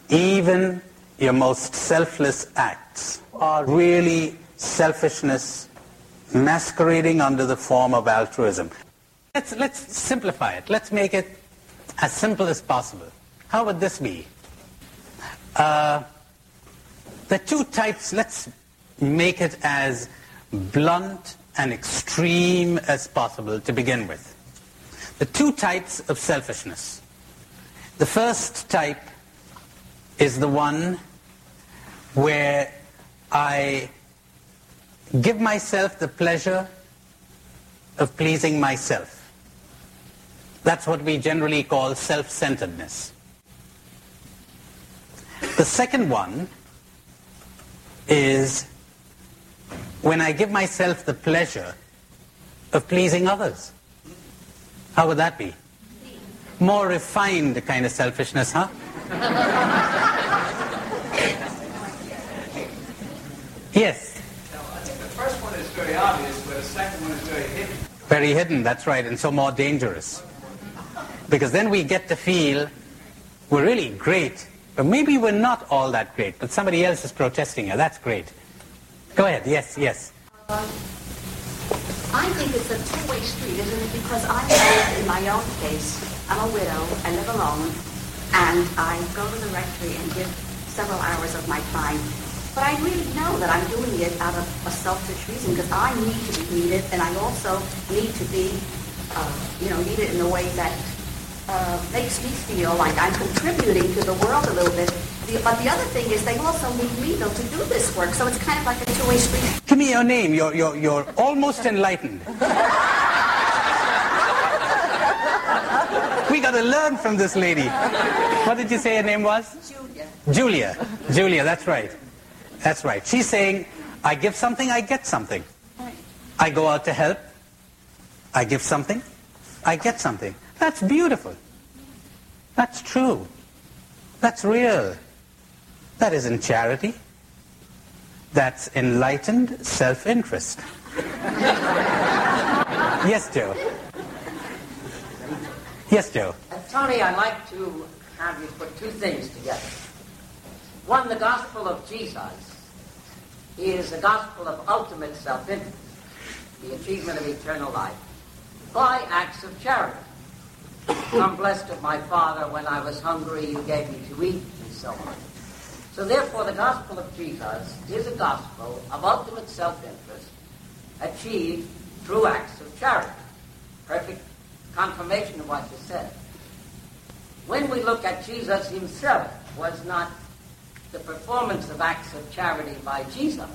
even your most selfless acts are really selfishness masquerading under the form of altruism. Let's simplify it. Let's make it as simple as possible. How would this be? The two types, let's make it as blunt and extreme as possible to begin with. The two types of selfishness. The first type is the one where I give myself the pleasure of pleasing myself. That's what we generally call self-centeredness. The second one is when I give myself the pleasure of pleasing others. How would that be? More refined kind of selfishness, huh? Yes? No, I think the first one is very obvious, but the second one is very hidden. Very hidden, that's right, and so more dangerous. Because then we get to feel we're really great, but maybe we're not all that great, but somebody else is protesting you. That's great. Go ahead, yes. I think it's a two-way street, isn't it? Because I know in my own case, I'm a widow, I live alone, and I go to the rectory and give several hours of my time. But I really know that I'm doing it out of a selfish reason because I need to be needed, and I also need to be, needed in a way that makes me feel like I'm contributing to the world a little bit. But the other thing is they also need me, though, to do this work. So it's kind of like a two-way street. Give me your name. You're almost enlightened. We got to learn from this lady. What did you say her name was? Julia. Julia, that's right. That's right. She's saying, I give something, I get something. Right. I go out to help. I give something, I get something. That's beautiful. That's true. That's real. That isn't charity. That's enlightened self-interest. Yes, Joe. Yes, Joe. Tony, I'd like to have you put two things together. One, the gospel of Jesus is a gospel of ultimate self-interest, the achievement of eternal life, by acts of charity. I'm blessed of my Father, when I was hungry, you gave me to eat, and so on. So therefore, the gospel of Jesus is a gospel of ultimate self-interest achieved through acts of charity. Perfect confirmation of what you said. When we look at Jesus himself, was not the performance of acts of charity by Jesus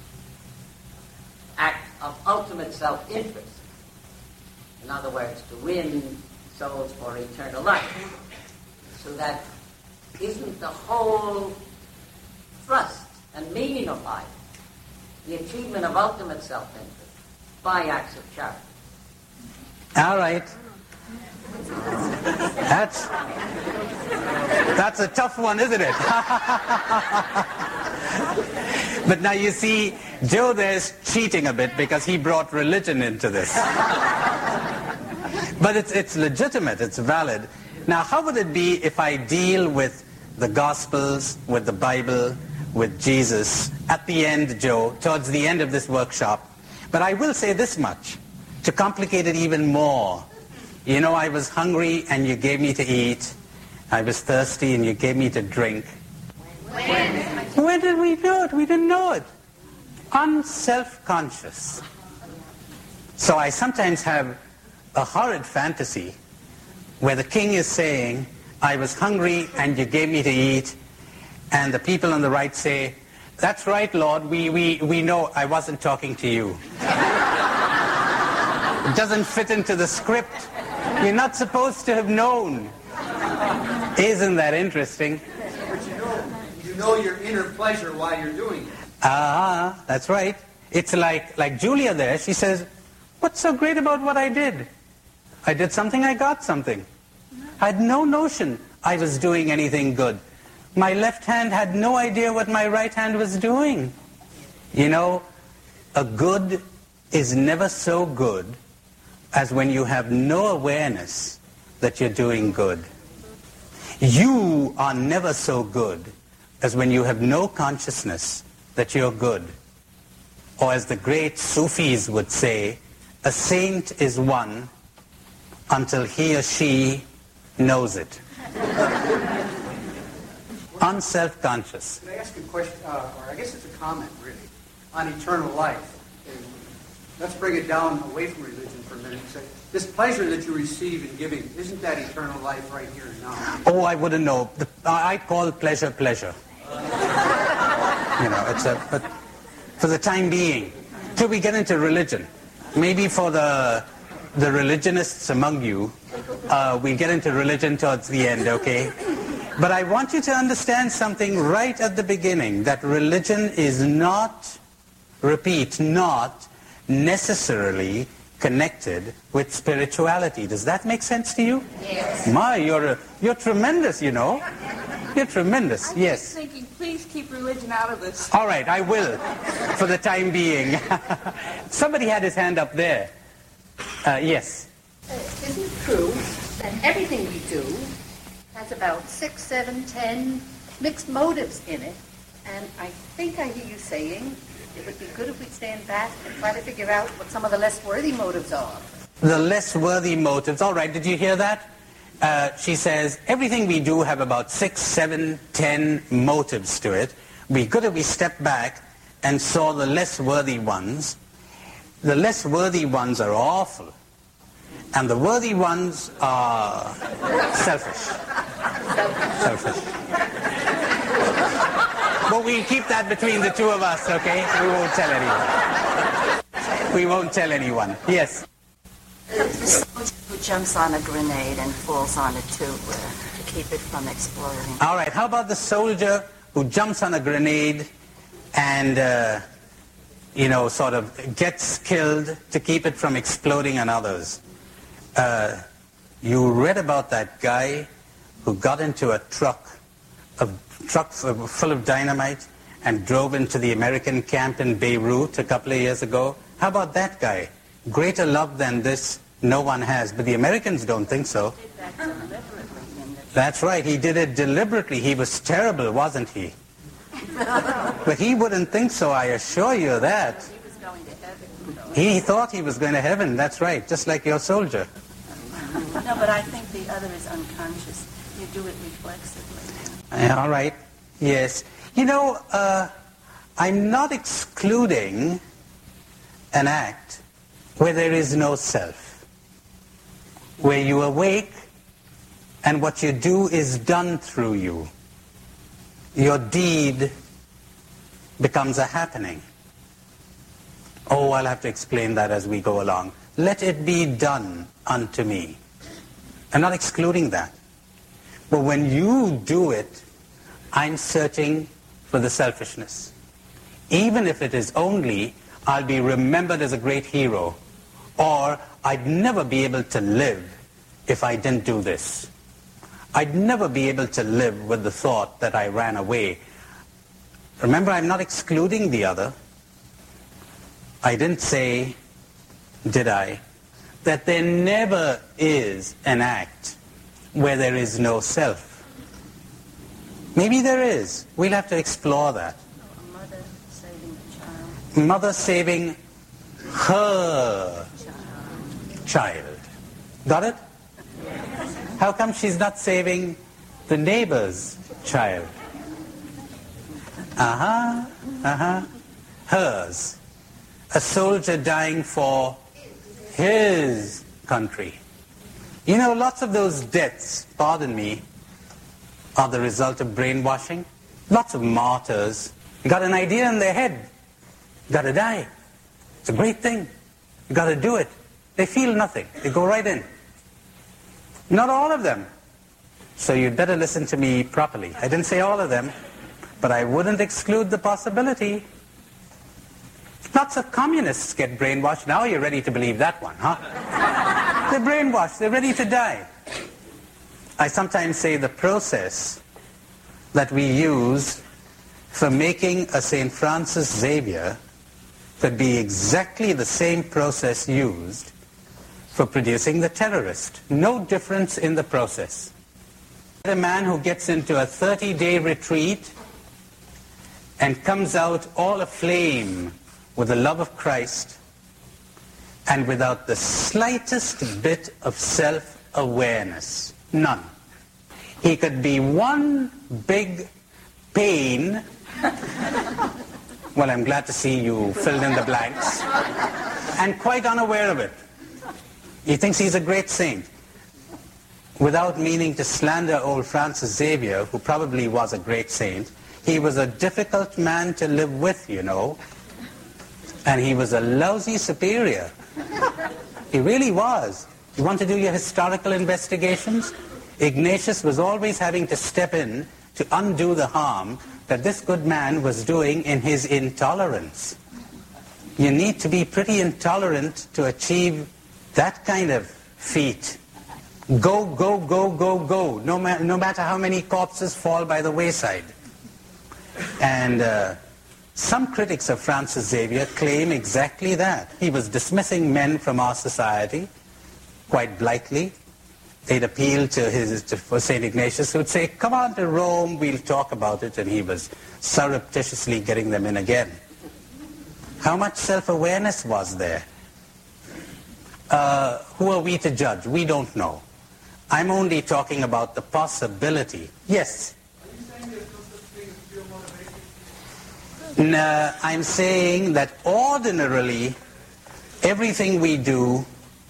act of ultimate self-interest? In other words, to win souls for eternal life. So that isn't the whole thrust and meaning of life the achievement of ultimate self-interest by acts of charity? All right. That's a tough one, isn't it? But now you see, Joe there's cheating a bit because he brought religion into this. But it's legitimate, it's valid. Now, how would it be if I deal with the Gospels, with the Bible, with Jesus at the end, Joe, towards the end of this workshop? But I will say this much, to complicate it even more. You know, I was hungry and you gave me to eat. I was thirsty and you gave me to drink. When did we know it? We didn't know it. Unself-conscious. So I sometimes have a horrid fantasy where the king is saying, I was hungry and you gave me to eat, and the people on the right say, that's right, Lord, we know I wasn't talking to you. It doesn't fit into the script. You're not supposed to have known. Isn't that interesting? But you know your inner pleasure while you're doing it. That's right. It's like Julia there, she says, what's so great about what I did? I did something, I got something. I had no notion I was doing anything good. My left hand had no idea what my right hand was doing. You know, a good is never so good as when you have no awareness that you're doing good. You are never so good as when you have no consciousness that you're good. Or as the great Sufis would say, a saint is one until he or she knows it. Unself-conscious. Can I ask a question, or I guess it's a comment, really, on eternal life? And let's bring it down away from religion for a minute and say, this pleasure that you receive in giving, isn't that eternal life right here and now? Oh, I wouldn't know. I call pleasure pleasure. You know, but for the time being, till we get into religion. Maybe for the religionists among you, we'll get into religion towards the end, okay? But I want you to understand something right at the beginning, that religion is not, repeat, not necessarily connected with spirituality. Does that make sense to you? Yes. My, you're tremendous, you know. You're tremendous, I'm yes. just thinking, please keep religion out of this. All right, I will, for the time being. Somebody had his hand up there. Yes. Isn't it true that everything we do has about 6, 7, 10 mixed motives in it? And I think I hear you saying it would be good if we stand back and try to figure out what some of the less worthy motives are. The less worthy motives. All right, did you hear that? She says, everything we do have about 6, 7, 10 motives to it. It'd be good if we stepped back and saw the less worthy ones. The less worthy ones are awful. And the worthy ones are selfish. Selfish. But we'll keep that between the two of us, okay? We won't tell anyone. We won't tell anyone. Yes? Who jumps on a grenade and falls on it too, to keep it from exploding. All right, how about the soldier who jumps on a grenade and, sort of gets killed to keep it from exploding on others? You read about that guy who got into a truck full of dynamite and drove into the American camp in Beirut a couple of years ago. How about that guy? Greater love than this no one has, but the Americans don't think so. That's right, he did it deliberately. He was terrible, wasn't he? But he wouldn't think so, I assure you that. He was going to heaven. He thought he was going to heaven, that's right, just like your soldier. No, but I think the other is unconscious. You do it reflexively. All right, yes. You know, I'm not excluding an act where there is no self, where you awake and what you do is done through you. Your deed becomes a happening. Oh, I'll have to explain that as we go along. Let it be done unto me. I'm not excluding that. But when you do it, I'm searching for the selfishness. Even if it is only, I'll be remembered as a great hero, or I'd never be able to live if I didn't do this. I'd never be able to live with the thought that I ran away. Remember, I'm not excluding the other. I didn't say, did I, that there never is an act where there is no self. Maybe there is. We'll have to explore that. A mother saving a child. Mother saving her child. Got it? How come she's not saving the neighbor's child? Hers. A soldier dying for his country. You know, lots of those deaths, pardon me, are the result of brainwashing. Lots of martyrs got an idea in their head. Got to die. It's a great thing. You got to do it. They feel nothing. They go right in. Not all of them. So you'd better listen to me properly. I didn't say all of them, but I wouldn't exclude the possibility. Lots of communists get brainwashed. Now you're ready to believe that one, huh? They're brainwashed. They're ready to die. I sometimes say the process that we use for making a St. Francis Xavier could be exactly the same process used for producing the terrorist. No difference in the process. A man who gets into a 30-day retreat and comes out all aflame with the love of Christ and without the slightest bit of self-awareness. None. He could be one big pain. Well, I'm glad to see you filled in the blanks. And quite unaware of it. He thinks he's a great saint. Without meaning to slander old Francis Xavier, who probably was a great saint, he was a difficult man to live with, you know. And he was a lousy superior. He really was. You want to do your historical investigations? Ignatius was always having to step in to undo the harm that this good man was doing in his intolerance. You need to be pretty intolerant to achieve that kind of feat. Go, go, go, go, go, no matter how many corpses fall by the wayside. And some critics of Francis Xavier claim exactly that. He was dismissing men from our society quite blithely. They'd appeal for St. Ignatius, who would say, come on to Rome, we'll talk about it, and he was surreptitiously getting them in again. How much self-awareness was there? Who are we to judge? We don't know. I'm only talking about the possibility. Yes? Are you saying there's no such thing as pure motivation? No, I'm saying that ordinarily, everything we do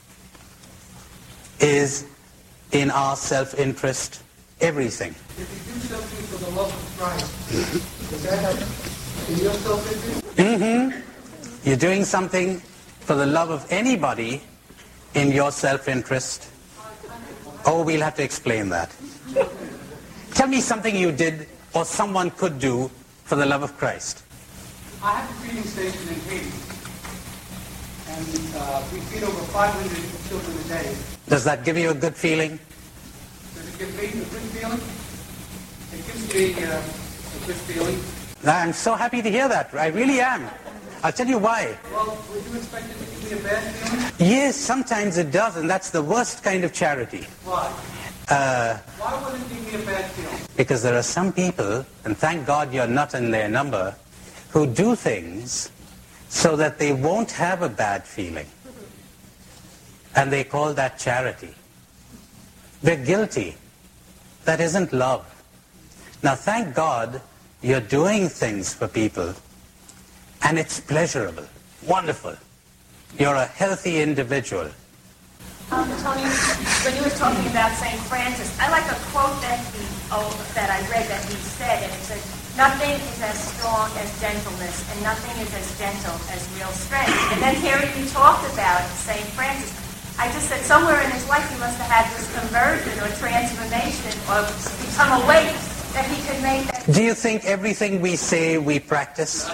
is in our self-interest. Everything. If you do something for the love of Christ, does that help in your self-interest? Mm-hmm. You're doing something for the love of anybody in your self-interest. Oh, we'll have to explain that. Tell me something you did or someone could do for the love of Christ. I have a feeding station in Haiti, and we feed over 500 children a day. Does that give you a good feeling? Does it give me a good feeling? It gives me a good feeling. I'm so happy to hear that. I really am. I'll tell you why. Well, would you expect it to give me a bad feeling? Yes, sometimes it does, and that's the worst kind of charity. Why? Why would it give me a bad feeling? Because there are some people, and thank God you're not in their number, who do things so that they won't have a bad feeling. And they call that charity. They're guilty. That isn't love. Now, thank God you're doing things for people, and it's pleasurable, wonderful. You're a healthy individual. Tony, when you were talking about St. Francis, I like a quote that I read that he said, and it said, nothing is as strong as gentleness, and nothing is as gentle as real strength. And then hearing you talk about St. Francis, I just said somewhere in his life he must have had this conversion or transformation or become awake that he could make that. Do you think everything we say we practice?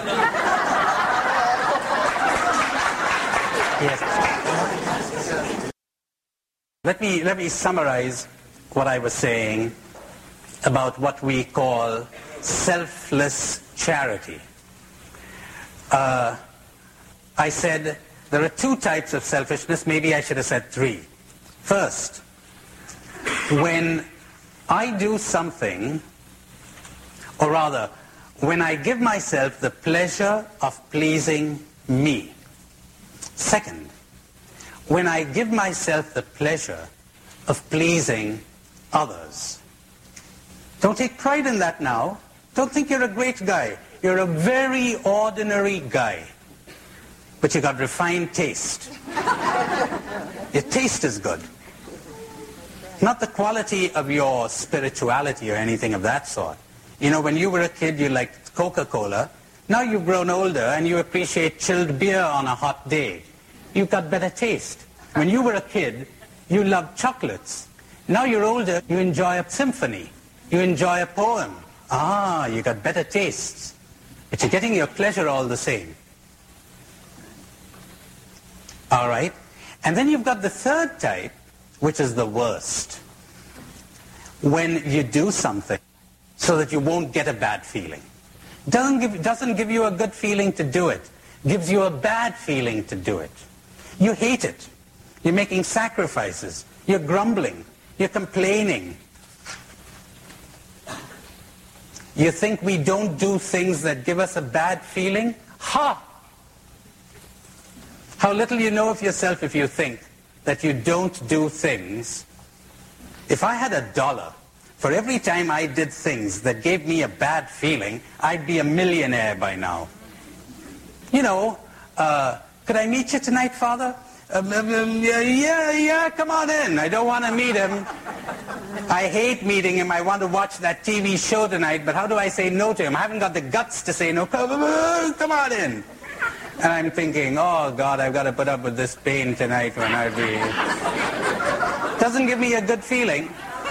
Yes. Let me summarize what I was saying about what we call selfless charity. I said there are two types of selfishness. Maybe I should have said three. First, when I do something, or rather, when I give myself the pleasure of pleasing me. Second, when I give myself the pleasure of pleasing others. Don't take pride in that now. Don't think you're a great guy. You're a very ordinary guy. But you got refined taste. Your taste is good. Not the quality of your spirituality or anything of that sort. You know, when you were a kid, you liked Coca-Cola. Now you've grown older and you appreciate chilled beer on a hot day. You've got better taste. When you were a kid, you loved chocolates. Now you're older, you enjoy a symphony. You enjoy a poem. Ah, you got better tastes. But you're getting your pleasure all the same. All right? And then you've got the third type, which is the worst. When you do something so that you won't get a bad feeling. Doesn't give you a good feeling to do it. Gives you a bad feeling to do it. You hate it. You're making sacrifices. You're grumbling. You're complaining. You think we don't do things that give us a bad feeling? Ha! How little you know of yourself if you think that you don't do things. If I had $1 for every time I did things that gave me a bad feeling, I'd be a millionaire by now. You know, could I meet you tonight, Father? Yeah, come on in. I don't want to meet him. I hate meeting him. I want to watch that TV show tonight, but how do I say no to him? I haven't got the guts to say no. Come on in. And I'm thinking, oh, God, I've got to put up with this pain tonight when I'd be... Doesn't give me a good feeling.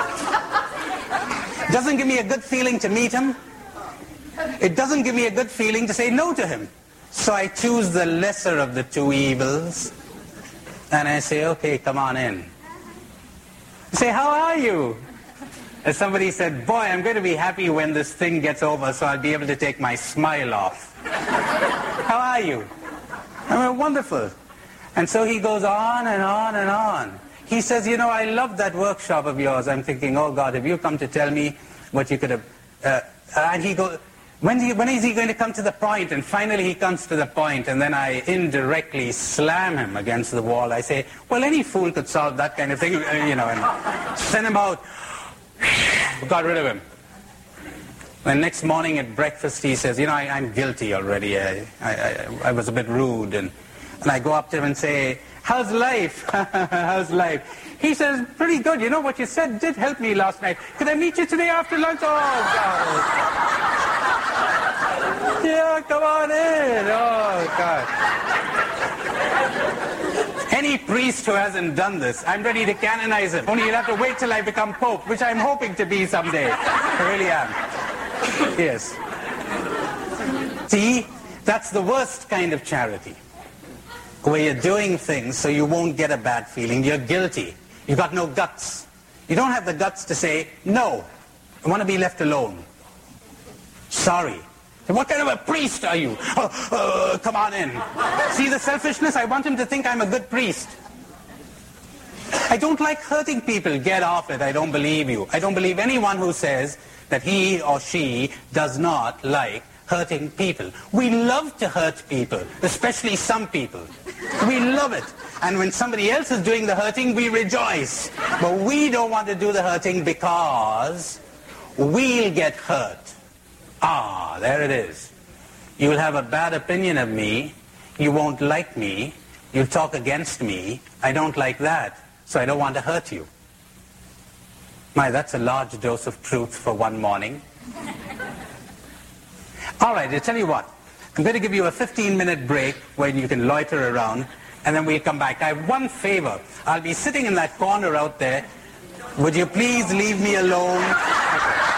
Doesn't give me a good feeling to meet him. It doesn't give me a good feeling to say no to him. So I choose the lesser of the two evils. And I say, okay, come on in. I say, how are you? And somebody said, boy, I'm going to be happy when this thing gets over so I'll be able to take my smile off. How are you? I mean, wonderful. And so he goes on and on and on. He says, you know, I love that workshop of yours. I'm thinking, oh, God, have you come to tell me what you could have... and he goes, when is he going to come to the point? And finally he comes to the point, and then I indirectly slam him against the wall. I say, well, any fool could solve that kind of thing, you know, and send him out. Got rid of him. And next morning at breakfast he says, you know, I'm guilty already. I was a bit rude. And I go up to him and say, how's life? How's life? He says, pretty good. You know, what you said did help me last night. Could I meet you today after lunch? Oh, God. Yeah, come on in. Oh, God. Any priest who hasn't done this, I'm ready to canonize him. Only you'll have to wait till I become Pope, which I'm hoping to be someday. I really am. Yes. See, that's the worst kind of charity. Where you're doing things so you won't get a bad feeling. You're guilty. You've got no guts. You don't have the guts to say, no, I want to be left alone. Sorry. What kind of a priest are you? Come on in. See the selfishness? I want him to think I'm a good priest. I don't like hurting people. Get off it. I don't believe you. I don't believe anyone who says that he or she does not like hurting people. We love to hurt people, especially some people. We love it. And when somebody else is doing the hurting, we rejoice. But we don't want to do the hurting because we'll get hurt. Ah, there it is. You'll have a bad opinion of me. You won't like me. You'll talk against me. I don't like that. So I don't want to hurt you. My, that's a large dose of truth for one morning. All right, I tell you what. I'm going to give you a 15-minute break where you can loiter around, and then we'll come back. I have one favor. I'll be sitting in that corner out there. Would you please leave me alone? Okay.